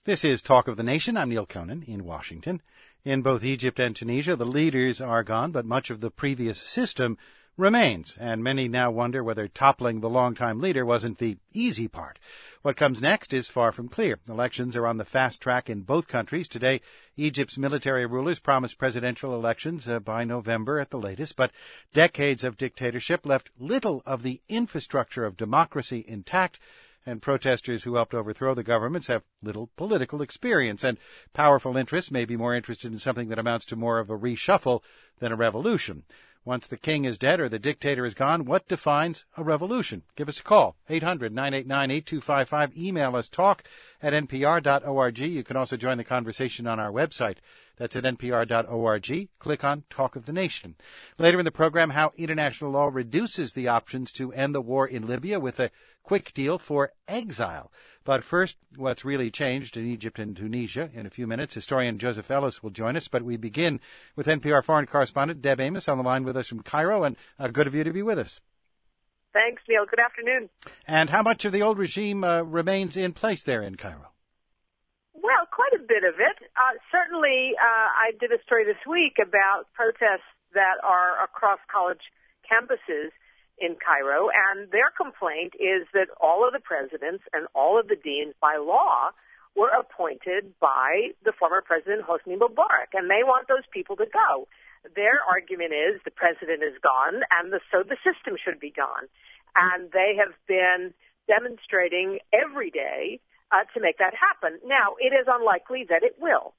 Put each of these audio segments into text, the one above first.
This is Talk of the Nation. I'm Neil Conan in Washington. In both Egypt and Tunisia, the leaders are gone, but much of the previous system remains, and many now wonder whether toppling the longtime leader wasn't the easy part. What comes next is far from clear. Elections are on the fast track in both countries. Today, Egypt's military rulers promised presidential elections by November at the latest, but decades of dictatorship left little of the infrastructure of democracy intact, and protesters who helped overthrow the governments have little political experience, and powerful interests may be more interested in something that amounts to more of a reshuffle than a revolution. Once the king is dead or the dictator is gone, what defines a revolution? Give us a call, 800-989-8255. Email us, talk@npr.org. You can also join the conversation on our website. That's at npr.org. Click on Talk of the Nation. Later in the program, how international law reduces the options to end the war in Libya with a quick deal for exile. But first, what's really changed in Egypt and Tunisia. In a few minutes, historian Joseph Ellis will join us. But we begin with NPR foreign correspondent Deb Amos on the line with us from Cairo. And good of you to be with us. Thanks, Neil. Good afternoon. And how much of the old regime remains in place there in Cairo? Well, quite a bit of it. Certainly, I did a story this week about protests that are across college campuses in Cairo, and their complaint is that all of the presidents and all of the deans by law were appointed by the former president Hosni Mubarak, and they want those people to go. Their argument is the president is gone, and so the system should be gone. And they have been demonstrating every day to make that happen. Now, it is unlikely that it will.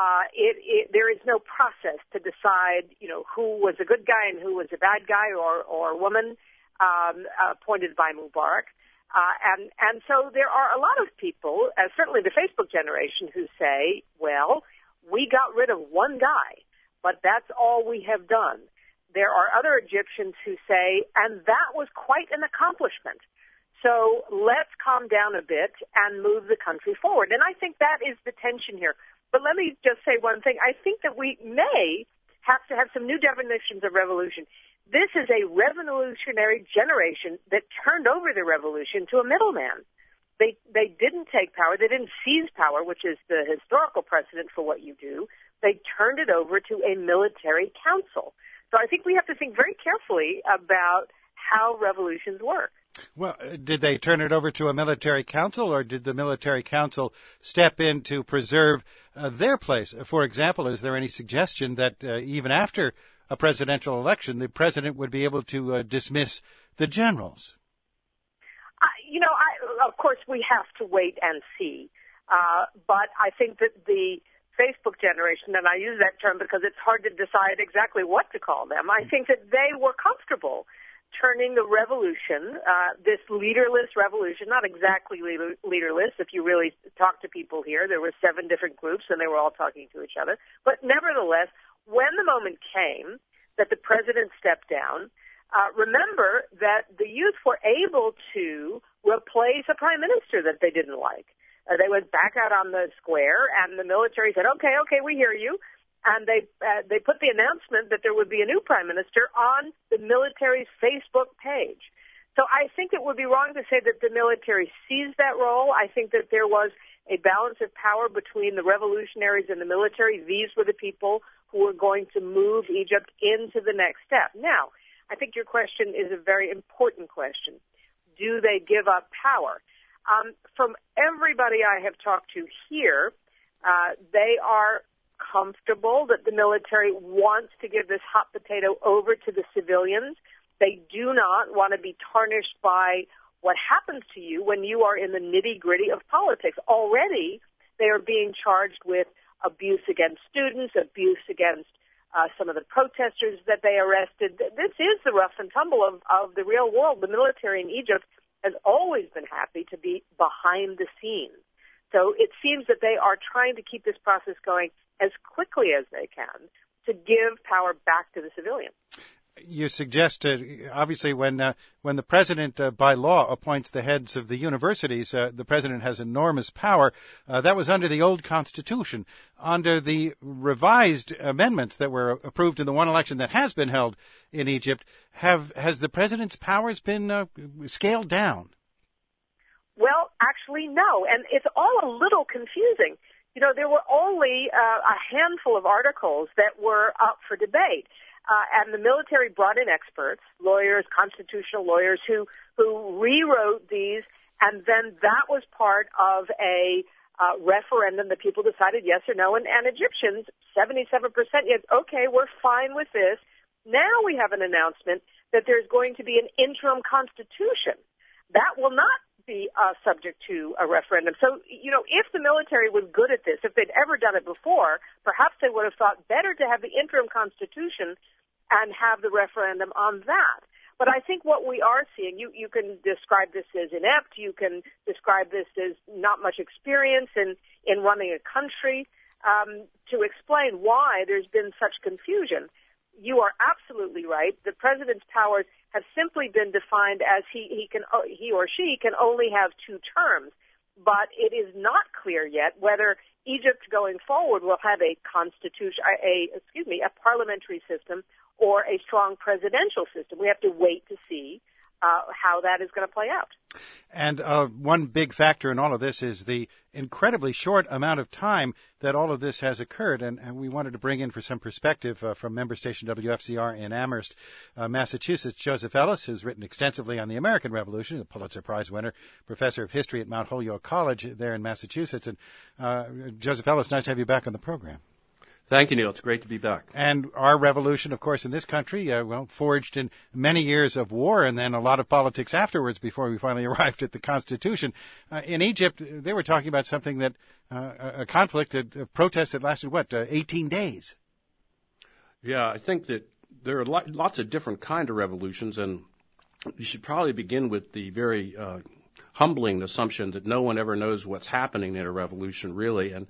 There is no process to decide, who was a good guy and who was a bad guy or woman appointed by Mubarak. And so there are a lot of people, certainly the Facebook generation, who say, well, we got rid of one guy, but that's all we have done. There are other Egyptians who say, and that was quite an accomplishment. So let's calm down a bit and move the country forward. And I think that is the tension here. But let me just say one thing. I think that we may have to have some new definitions of revolution. This is a revolutionary generation that turned over the revolution to a middleman. They didn't take power. They didn't seize power, which is the historical precedent for what you do. They turned it over to a military council. So I think we have to think very carefully about how revolutions work. Well, did they turn it over to a military council, or did the military council step in to preserve their place? For example, is there any suggestion that even after a presidential election, the president would be able to dismiss the generals? Of course, we have to wait and see. But I think that the Facebook generation, and I use that term because it's hard to decide exactly what to call them, I think that they were comfortable turning the revolution, this leaderless revolution, not exactly leaderless. If you really talk to people here, there were 7 different groups and they were all talking to each other. But nevertheless, when the moment came that the president stepped down, remember that the youth were able to replace a prime minister that they didn't like. They went back out on the square and the military said, okay, we hear you. And they put the announcement that there would be a new prime minister on the military's Facebook page. So I think it would be wrong to say that the military seized that role. I think that there was a balance of power between the revolutionaries and the military. These were the people who were going to move Egypt into the next step. Now, I think your question is a very important question. Do they give up power? From everybody I have talked to here, they are comfortable that the military wants to give this hot potato over to the civilians. They do not want to be tarnished by what happens to you when you are in the nitty-gritty of politics. Already, they are being charged with abuse against students, abuse against some of the protesters that they arrested. This is the rough and tumble of the real world. The military in Egypt has always been happy to be behind the scenes. So it seems that they are trying to keep this process going as quickly as they can to give power back to the civilians. You suggest, obviously, when the president, by law, appoints the heads of the universities, the president has enormous power. That was under the old constitution. Under the revised amendments that were approved in the one election that has been held in Egypt, has the president's powers been scaled down? Well, actually know. And it's all a little confusing. You know, there were only a handful of articles that were up for debate. And the military brought in experts, lawyers, constitutional lawyers, who rewrote these, and then that was part of a referendum that people decided yes or no, and Egyptians, 77%, yes, okay, we're fine with this. Now we have an announcement that there's going to be an interim constitution. That will not be subject to a referendum. So, you know, if the military was good at this, if they'd ever done it before, perhaps they would have thought better to have the interim constitution and have the referendum on that. But I think what we are seeing, you can describe this as inept, you can describe this as not much experience in running a country, to explain why there's been such confusion. You are absolutely right. The president's powers have simply been defined as he or she can only have 2 terms. But it is not clear yet whether Egypt going forward will have a constitution, a parliamentary system or a strong presidential system. We have to wait to see how that is going to play out. And one big factor in all of this is the incredibly short amount of time that all of this has occurred. And we wanted to bring in for some perspective from member station WFCR in Amherst, Massachusetts, Joseph Ellis, who's written extensively on the American Revolution, a Pulitzer Prize winner, professor of history at Mount Holyoke College there in Massachusetts. And Joseph Ellis, nice to have you back on the program. Thank you, Neil. It's great to be back. And our revolution, of course, in this country, forged in many years of war and then a lot of politics afterwards before we finally arrived at the Constitution. In Egypt, they were talking about something that a conflict, a protest that lasted, 18 days? Yeah, I think that there are lots of different kind of revolutions, and you should probably begin with the very humbling assumption that no one ever knows what's happening in a revolution, really, and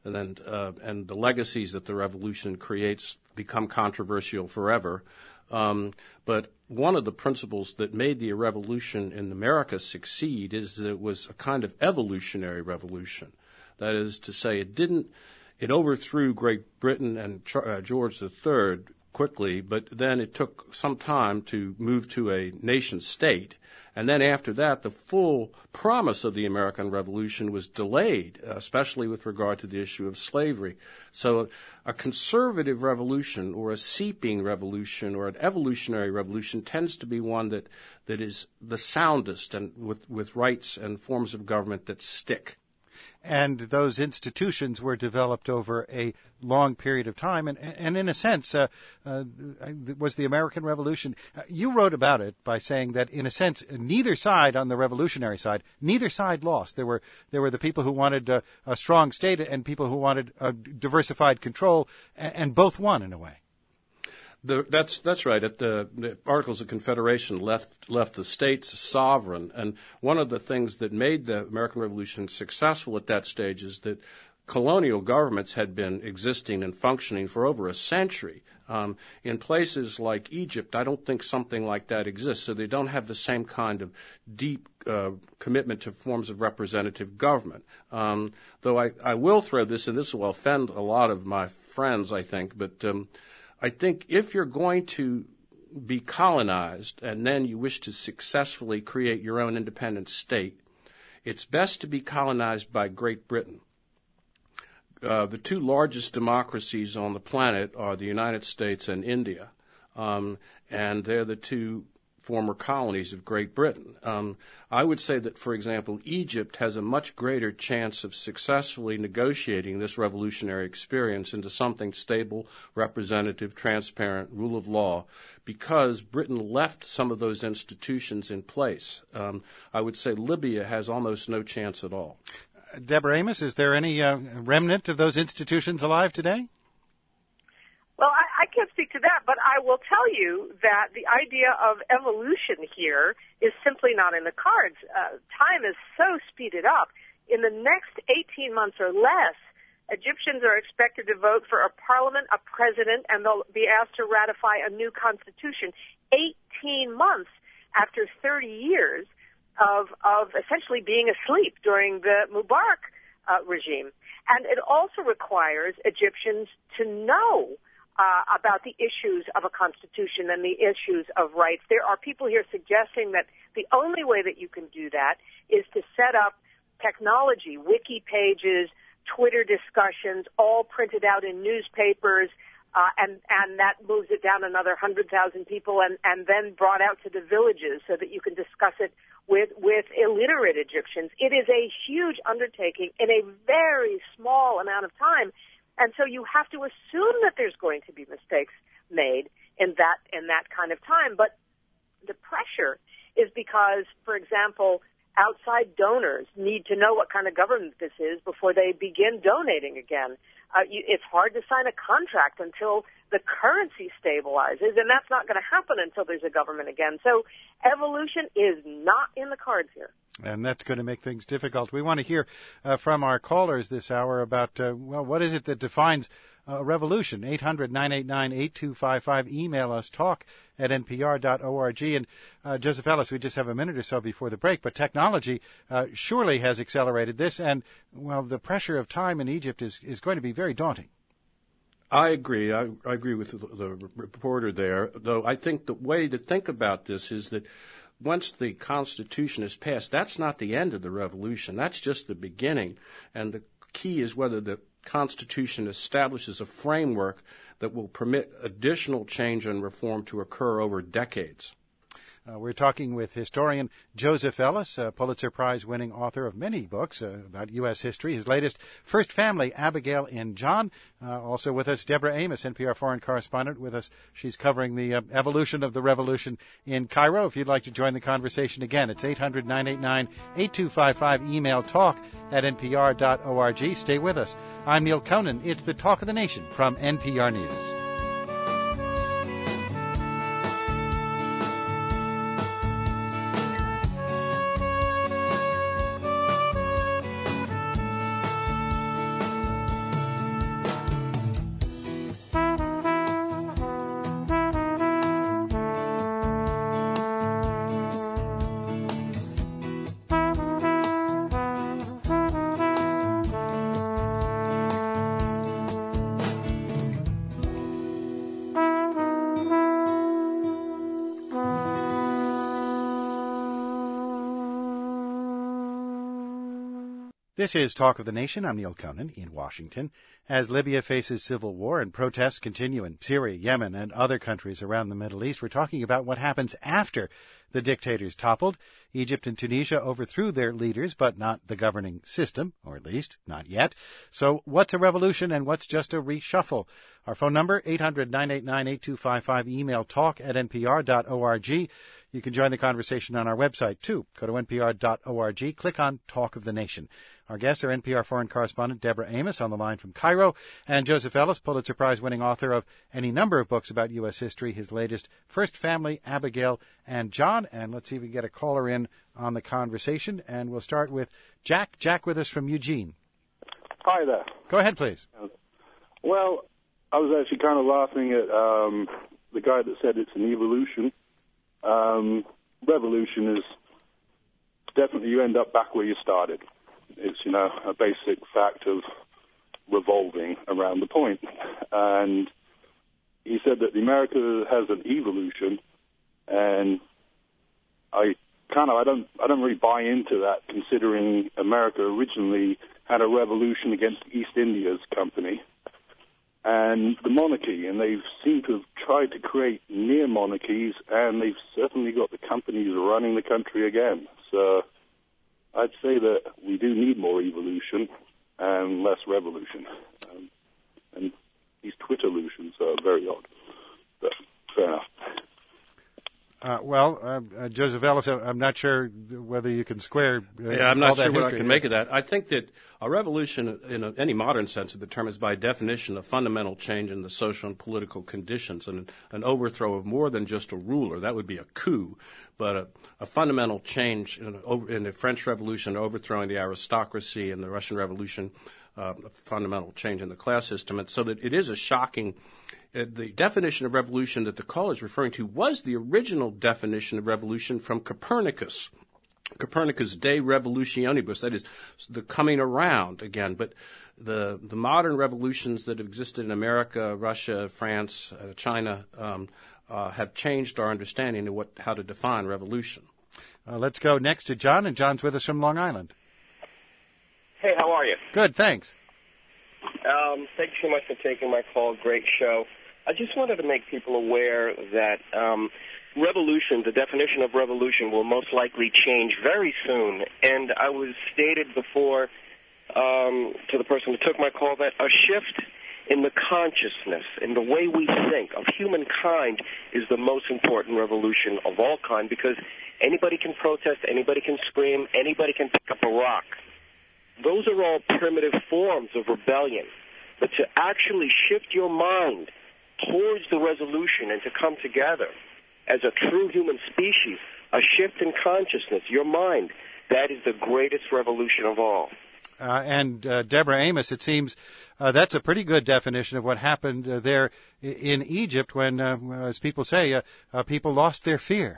the legacies that the revolution creates become controversial forever. But one of the principles that made the revolution in America succeed is that it was a kind of evolutionary revolution. That is to say, it overthrew Great Britain and George III quickly, but then it took some time to move to a nation state. And then after that, the full promise of the American Revolution was delayed, especially with regard to the issue of slavery. So a conservative revolution or a seeping revolution or an evolutionary revolution tends to be one that is the soundest and with rights and forms of government that stick. And those institutions were developed over a long period of time. And in a sense, was the American Revolution. You wrote about it by saying that, in a sense, neither side on the revolutionary side, neither side lost. There were the people who wanted a strong state and people who wanted a diversified control, and both won in a way. That's right. The Articles of Confederation left the states sovereign, and one of the things that made the American Revolution successful at that stage is that colonial governments had been existing and functioning for over a century. In places like Egypt, I don't think something like that exists, so they don't have the same kind of deep commitment to forms of representative government. Though I will throw this, and this will offend a lot of my friends, I think, but I think if you're going to be colonized and then you wish to successfully create your own independent state, it's best to be colonized by Great Britain. The 2 largest democracies on the planet are the United States and India, and they're the 2 former colonies of Great Britain. I would say that, for example, Egypt has a much greater chance of successfully negotiating this revolutionary experience into something stable, representative, transparent, rule of law, because Britain left some of those institutions in place. I would say Libya has almost no chance at all. Deborah Amos, is there any remnant of those institutions alive today? Well, I can't speak to that, but I will tell you that the idea of evolution here is simply not in the cards. Time is so speeded up. In the next 18 months or less, Egyptians are expected to vote for a parliament, a president, and they'll be asked to ratify a new constitution 18 months after 30 years of essentially being asleep during the Mubarak regime. And it also requires Egyptians to know about the issues of a constitution and the issues of rights. There are people here suggesting that the only way that you can do that is to set up technology, wiki pages, Twitter discussions, all printed out in newspapers, and that moves it down another 100,000 people, and then brought out to the villages so that you can discuss it with illiterate Egyptians. It is a huge undertaking in a very small amount of time, and so you have to assume that there's going to be mistakes made in that kind of time. But the pressure is because, for example, outside donors need to know what kind of government this is before they begin donating again. It's hard to sign a contract until the currency stabilizes, and that's not going to happen until there's a government again. So evolution is not in the cards here. And that's going to make things difficult. We want to hear from our callers this hour about, what is it that defines a revolution? 800-989-8255. Email us, talk@npr.org. And Joseph Ellis, we just have a minute or so before the break, but technology surely has accelerated this. And, the pressure of time in Egypt is going to be very daunting. I agree. I agree with the reporter there, though I think the way to think about this is that once the Constitution is passed, that's not the end of the revolution. That's just the beginning. And the key is whether the Constitution establishes a framework that will permit additional change and reform to occur over decades. We're talking with historian Joseph Ellis, a Pulitzer Prize-winning author of many books about U.S. history. His latest, First Family, Abigail and John. Also with us, Deborah Amos, NPR foreign correspondent with us. She's covering the evolution of the revolution in Cairo. If you'd like to join the conversation again, it's 800-989-8255. Email talk@npr.org. Stay with us. I'm Neil Conan. It's the Talk of the Nation from NPR News. This is Talk of the Nation. I'm Neil Conan in Washington. As Libya faces civil war and protests continue in Syria, Yemen, and other countries around the Middle East, we're talking about what happens after the dictators toppled. Egypt and Tunisia overthrew their leaders, but not the governing system, or at least not yet. So what's a revolution and what's just a reshuffle? Our phone number, 800-989-8255. Email talk@npr.org. You can join the conversation on our website, too. Go to npr.org. Click on Talk of the Nation. Our guests are NPR foreign correspondent Deborah Amos on the line from Cairo, and Joseph Ellis, Pulitzer Prize-winning author of any number of books about U.S. history. His latest, First Family, Abigail and John. And let's see if we can get a caller in on the conversation. And we'll start with Jack. Jack with us from Eugene. Hi there. Go ahead, please. Well, I was actually kind of laughing at the guy that said it's an evolution. Revolution is definitely you end up back where you started. It's, a basic fact of revolving around the point. And he said that America has an evolution, and I don't really buy into that, considering America originally had a revolution against the East India's Company and the monarchy, and they've seemed to have tried to create near monarchies, and they've certainly got the companies running the country again. So I'd say that we do need more evolution and less revolution. And these Twitterlutions are very odd, but fair enough. Joseph Ellis, I'm not sure whether you can square I'm not sure what history. I can make of that. I think that a revolution, in any modern sense of the term, is by definition a fundamental change in the social and political conditions, and an overthrow of more than just a ruler. That would be a coup. But a fundamental change in the French Revolution, overthrowing the aristocracy, and the Russian Revolution, a fundamental change in the class system. And so that it is a shocking. The definition of revolution that the caller is referring to was the original definition of revolution from Copernicus. Copernicus' De Revolutionibus, that is, the coming around again. But the modern revolutions that have existed in America, Russia, France, China, have changed our understanding of how to define revolution. Let's go next to John, and John's with us from Long Island. Hey, how are you? Good, thanks. Thank you so much for taking my call. Great show. I just wanted to make people aware that revolution, the definition of revolution, will most likely change very soon. And I was stated before to the person who took my call that a shift in the consciousness, in the way we think of humankind, is the most important revolution of all kind, because anybody can protest, anybody can scream, anybody can pick up a rock. Those are all primitive forms of rebellion. But to actually shift your mind towards the resolution and to come together as a true human species, a shift in consciousness, your mind, that is the greatest revolution of all. And Deborah Amos, it seems that's a pretty good definition of what happened there in Egypt when, as people say, people lost their fear.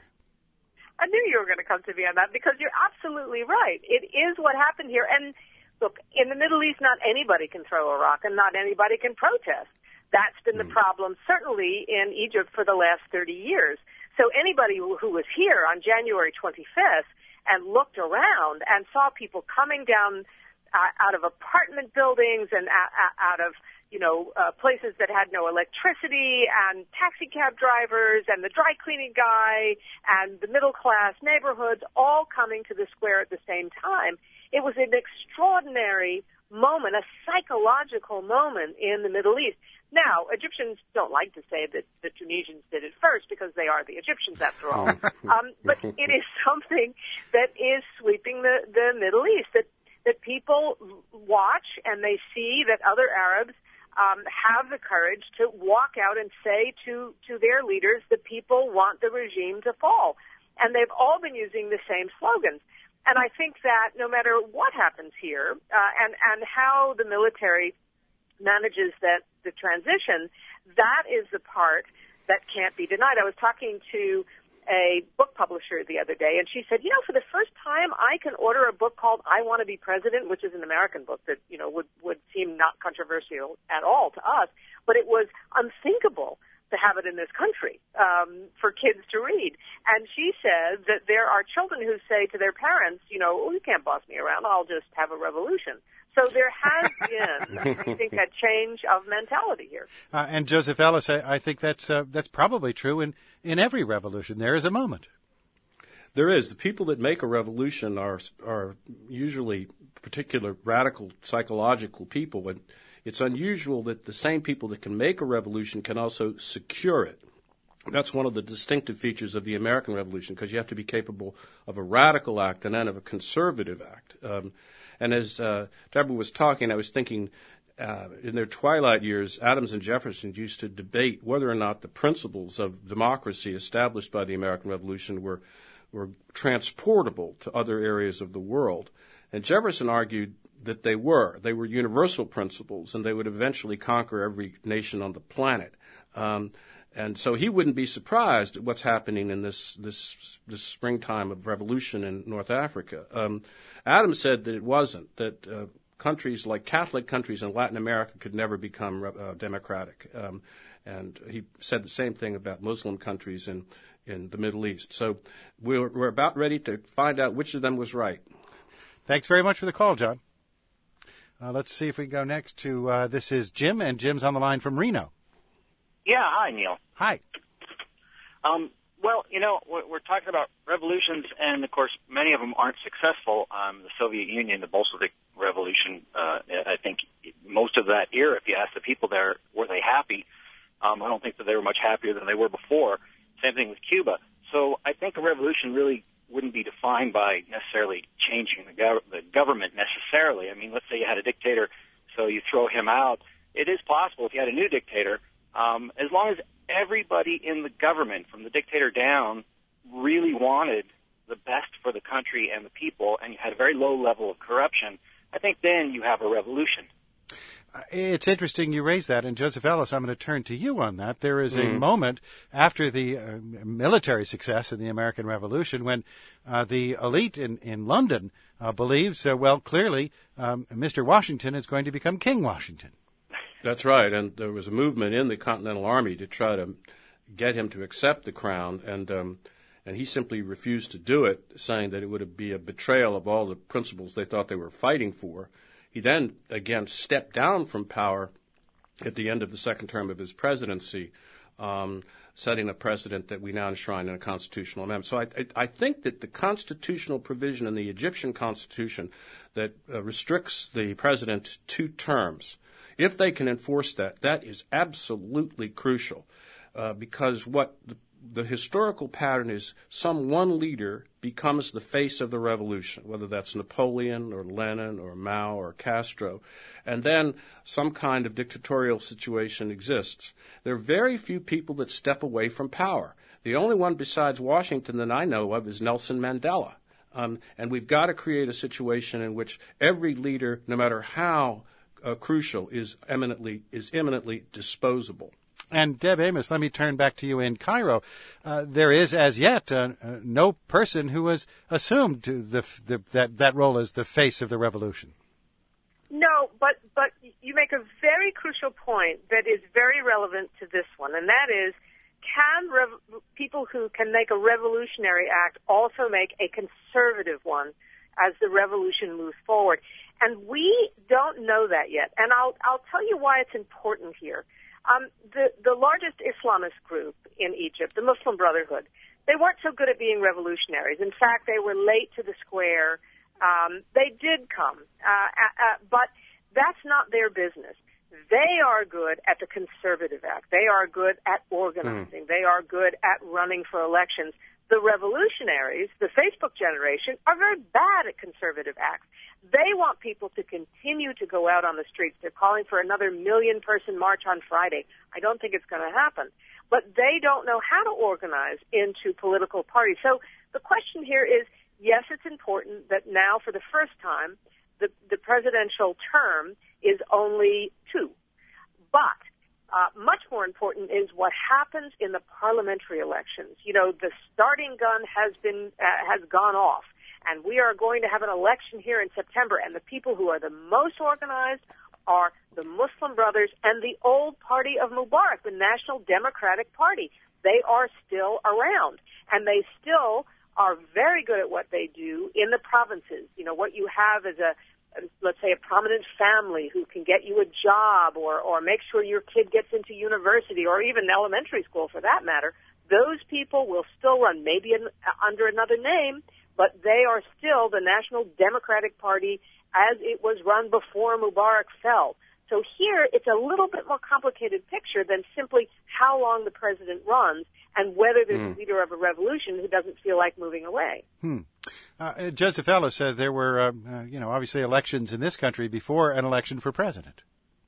I knew you were going to come to me on that because you're absolutely right. It is what happened here. And look, in the Middle East, not anybody can throw a rock and not anybody can protest. That's been the problem, certainly in Egypt for the last 30 years. So anybody who was here on January 25th and looked around and saw people coming down out of apartment buildings and out of, places that had no electricity, and taxi cab drivers and the dry cleaning guy and the middle class neighborhoods all coming to the square at the same time. It was an extraordinary moment, a psychological moment in the Middle East. Now, Egyptians don't like to say that the Tunisians did it first because they are the Egyptians after all. But it is something that is sweeping the Middle East, that people watch and they see that other Arabs have the courage to walk out and say to their leaders, the people want the regime to fall. And they've all been using the same slogans. And I think that no matter what happens here, and how the military manages the transition, that is the part that can't be denied. I was talking to a book publisher the other day, and she said, for the first time I can order a book called I Want to Be President, which is an American book that, would seem not controversial at all to us, but it was unthinkable to have it in this country for kids to read. And she said that there are children who say to their parents, you can't boss me around, I'll just have a revolution. So there has been, I think, a change of mentality here. And Joseph Ellis, I think that's probably true in every revolution. There is a moment. There is. The people that make a revolution are usually particular radical psychological people, and it's unusual that the same people that can make a revolution can also secure it. That's one of the distinctive features of the American Revolution, because you have to be capable of a radical act and then of a conservative act. And as Deborah was talking, I was thinking in their twilight years, Adams and Jefferson used to debate whether or not the principles of democracy established by the American Revolution were transportable to other areas of the world. And Jefferson argued that they were. They were universal principles, and they would eventually conquer every nation on the planet. And so he wouldn't be surprised at what's happening in this springtime of revolution in North Africa. Adams said that it wasn't, that countries like Catholic countries in Latin America could never become democratic. And he said the same thing about Muslim countries in the Middle East. So we're about ready to find out which of them was right. Thanks very much for the call, John. Let's see if we can go next to, this is Jim, and Jim's on the line from Reno. Yeah, hi, Neil. Hi. Well, we're talking about revolutions, and, of course, many of them aren't successful. The Soviet Union, the Bolshevik Revolution, I think most of that era, if you ask the people there, were they happy? I don't think that they were much happier than they were before. Same thing with Cuba. So I think a revolution really wouldn't be defined by necessarily changing the government necessarily. I mean, let's say you had a dictator, so you throw him out. It is possible if you had a new dictator, as long as everybody in the government, from the dictator down, really wanted the best for the country and the people, and you had a very low level of corruption, I think then you have a revolution. It's interesting you raise that, and Joseph Ellis, I'm going to turn to you on that. There is a moment after the military success in the American Revolution when the elite in London believes, clearly Mr. Washington is going to become King Washington. That's right, and there was a movement in the Continental Army to try to get him to accept the crown, and he simply refused to do it, saying that it would be a betrayal of all the principles they thought they were fighting for. He then, again, stepped down from power at the end of the second term of his presidency, setting a precedent that we now enshrine in a constitutional amendment. So I think that the constitutional provision in the Egyptian constitution that restricts the president to terms, if they can enforce that, that is absolutely crucial, because what the historical pattern is, some one leader becomes the face of the revolution, whether that's Napoleon or Lenin or Mao or Castro, and then some kind of dictatorial situation exists. There are very few people that step away from power. The only one besides Washington that I know of is Nelson Mandela. And we've got to create a situation in which every leader, no matter how crucial, is eminently disposable. And Deb Amos, let me turn back to you in Cairo. There is, as yet, no person who has assumed that role as the face of the revolution. No, but you make a very crucial point that is very relevant to this one, and that is, can people who can make a revolutionary act also make a conservative one as the revolution moves forward? And we don't know that yet, and I'll tell you why it's important here. The largest Islamist group in Egypt, the Muslim Brotherhood, they weren't so good at being revolutionaries. In fact, they were late to the square. They did come, but that's not their business. They are good at the conservative act. They are good at organizing. They are good at running for elections. The revolutionaries, the Facebook generation, are very bad at conservative acts. They want people to continue to go out on the streets. They're calling for another 1 million-person march on Friday. I don't think it's going to happen. But they don't know how to organize into political parties. So the question here is, yes, it's important that now, for the first time, the presidential term is only 2. But much more important is what happens in the parliamentary elections. You know, the starting gun has gone off, and we are going to have an election here in September, and the people who are the most organized are the Muslim Brothers and the old party of Mubarak, the National Democratic Party. They are still around, and they still are very good at what they do in the provinces. You know, what you have is let's say, a prominent family who can get you a job or make sure your kid gets into university or even elementary school for that matter. Those people will still run, maybe under another name, but they are still the National Democratic Party as it was run before Mubarak fell. So here it's a little bit more complicated picture than simply how long the president runs and whether there's a leader of a revolution who doesn't feel like moving away. Joseph Ellis said there were, obviously elections in this country before an election for president.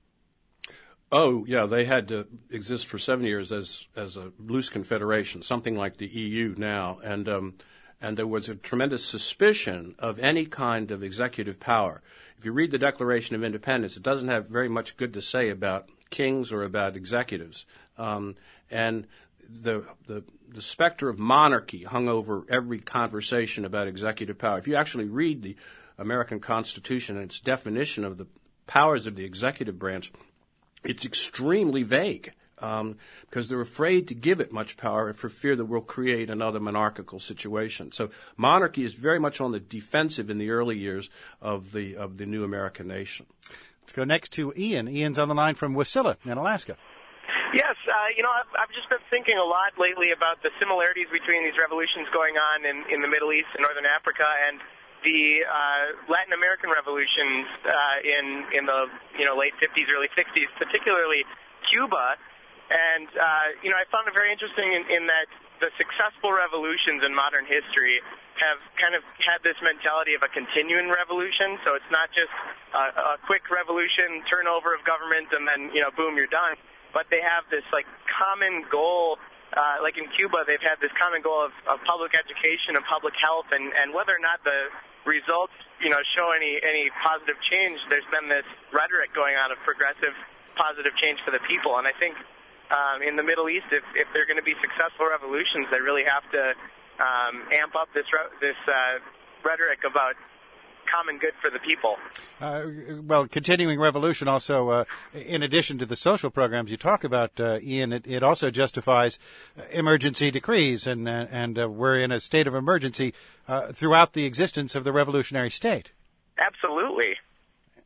Oh, yeah, they had to exist for 7 years as a loose confederation, something like the EU now, and there was a tremendous suspicion of any kind of executive power. If you read the Declaration of Independence, it doesn't have very much good to say about kings or about executives, and the specter of monarchy hung over every conversation about executive power. If you actually read the American Constitution and its definition of the powers of the executive branch, it's extremely vague because they're afraid to give it much power for fear that we'll create another monarchical situation. So monarchy is very much on the defensive in the early years of the new American nation. Let's go next to Ian. Ian's on the line from Wasilla in Alaska. Yes, I've just been thinking a lot lately about the similarities between these revolutions going on in the Middle East and Northern Africa and the Latin American revolutions in the late 50s, early 60s, particularly Cuba. And I found it very interesting in that the successful revolutions in modern history have kind of had this mentality of a continuing revolution. So it's not just a quick revolution, turnover of government, and then boom, you're done. But they have this common goal. Like in Cuba, they've had this common goal of public education and public health, and whether or not the results, show any positive change, there's been this rhetoric going on of progressive, positive change for the people. And I think in the Middle East, if they're going to be successful revolutions, they really have to amp up this rhetoric about common good for the people. Continuing revolution also, in addition to the social programs you talk about, Ian, it also justifies emergency decrees, and we're in a state of emergency throughout the existence of the revolutionary state. Absolutely.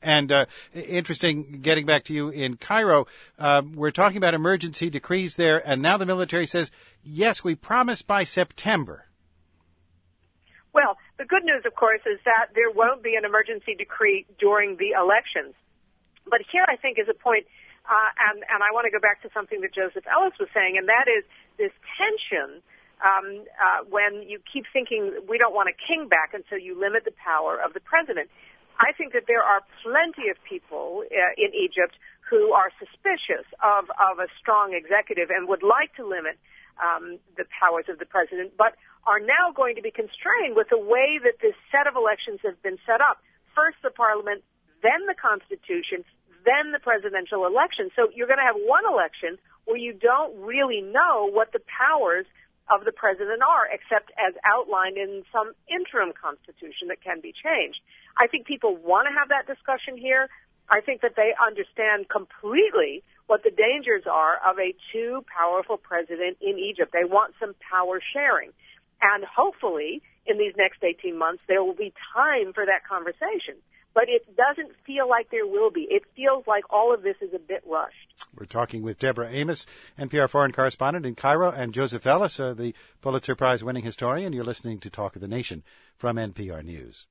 And interesting, getting back to you in Cairo, we're talking about emergency decrees there, and now the military says, yes, we promise by September. Well, the good news, of course, is that there won't be an emergency decree during the elections. But here, I think, is a point, and I want to go back to something that Joseph Ellis was saying, and that is this tension when you keep thinking we don't want a king back, and so you limit the power of the president. I think that there are plenty of people in Egypt who are suspicious of a strong executive and would like to limit the powers of the president, but are now going to be constrained with the way that this set of elections have been set up. First the parliament, then the constitution, then the presidential election. So you're going to have one election where you don't really know what the powers of the president are, except as outlined in some interim constitution that can be changed. I think people want to have that discussion here. I think that they understand completely what the dangers are of a too powerful president in Egypt. They want some power sharing. And hopefully, in these next 18 months, there will be time for that conversation. But it doesn't feel like there will be. It feels like all of this is a bit rushed. We're talking with Deborah Amos, NPR foreign correspondent in Cairo, and Joseph Ellis, the Pulitzer Prize-winning historian. You're listening to Talk of the Nation from NPR News.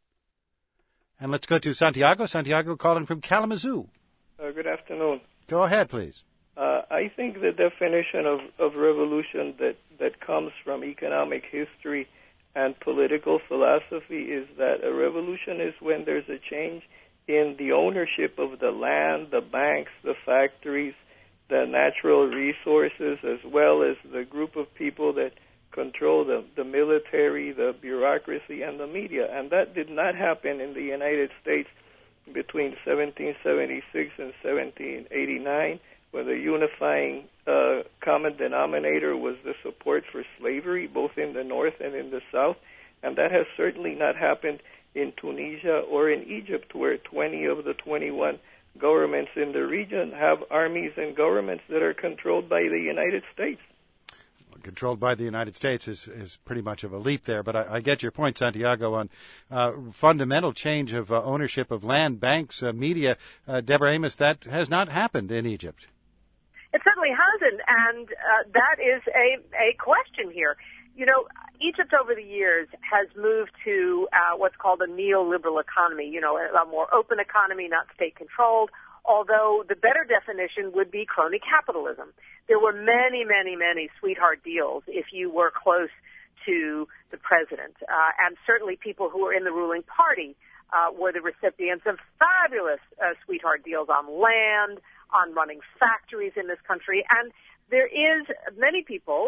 And let's go to Santiago. Santiago calling from Kalamazoo. Good afternoon. Go ahead, please. I think the definition of revolution that comes from economic history and political philosophy is that a revolution is when there's a change in the ownership of the land, the banks, the factories, the natural resources, as well as the group of people that control the military, the bureaucracy, and the media. And that did not happen in the United States between 1776 and 1789, when the unifying common denominator was the support for slavery, both in the North and in the South. And that has certainly not happened in Tunisia or in Egypt, where 20 of the 21 governments in the region have armies and governments that are controlled by the United States. Controlled by the United States is pretty much of a leap there, but I get your point, Santiago, on fundamental change of ownership of land, banks, media. Deborah Amos, that has not happened in Egypt. It certainly hasn't, and that is a question here. You know, Egypt over the years has moved to what's called a neoliberal economy, you know, a more open economy, not state-controlled, although the better definition would be crony capitalism. There were many, many, many sweetheart deals if you were close to the president, and certainly people who were in the ruling party were the recipients of fabulous sweetheart deals on land, on running factories in this country, and there are many people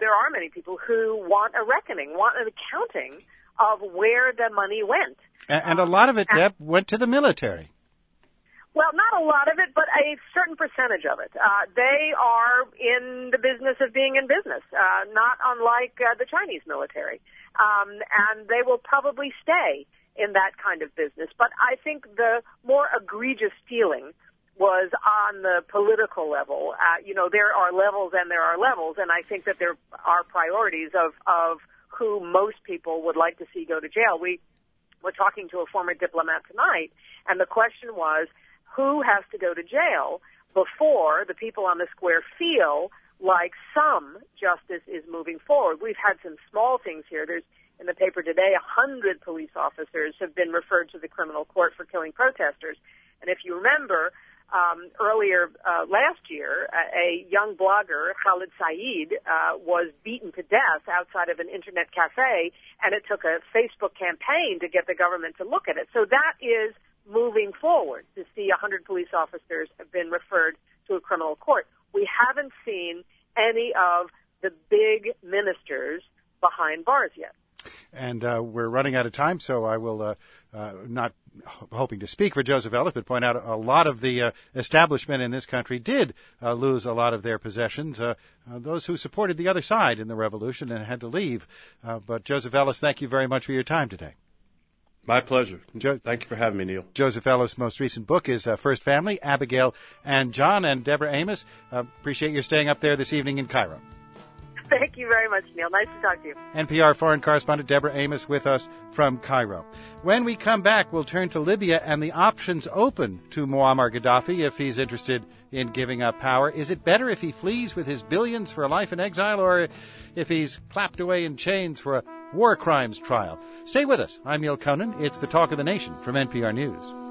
who want a reckoning, want an accounting of where the money went. And a lot of it, Deb, went to the military. Well, not a lot of it, but a certain percentage of it. They are in the business of being in business, not unlike the Chinese military. And they will probably stay in that kind of business. But I think the more egregious stealing was on the political level. You know, there are levels and there are levels, and I think that there are priorities of who most people would like to see go to jail. We were talking to a former diplomat tonight, and the question was, who has to go to jail before the people on the square feel like some justice is moving forward? We've had some small things here. There's, in the paper today, 100 police officers have been referred to the criminal court for killing protesters. And if you remember, earlier last year, a young blogger, Khalid Saeed, was beaten to death outside of an internet cafe, and it took a Facebook campaign to get the government to look at it. So that is moving forward, to see 100 police officers have been referred to a criminal court. We haven't seen any of the big ministers behind bars yet. And we're running out of time, so I will not hoping to speak for Joseph Ellis, but point out a lot of the establishment in this country did lose a lot of their possessions, those who supported the other side in the revolution and had to leave. But Joseph Ellis, thank you very much for your time today. My pleasure. Thank you for having me, Neil. Joseph Ellis' most recent book is First Family, Abigail and John. And Deborah Amos, appreciate your staying up there this evening in Cairo. Thank you very much, Neil. Nice to talk to you. NPR foreign correspondent Deborah Amos with us from Cairo. When we come back, we'll turn to Libya and the options open to Muammar Gaddafi if he's interested in giving up power. Is it better if he flees with his billions for a life in exile, or if he's clapped away in chains for a war crimes trial? Stay with us. I'm Neil Conan. It's the Talk of the Nation from NPR News.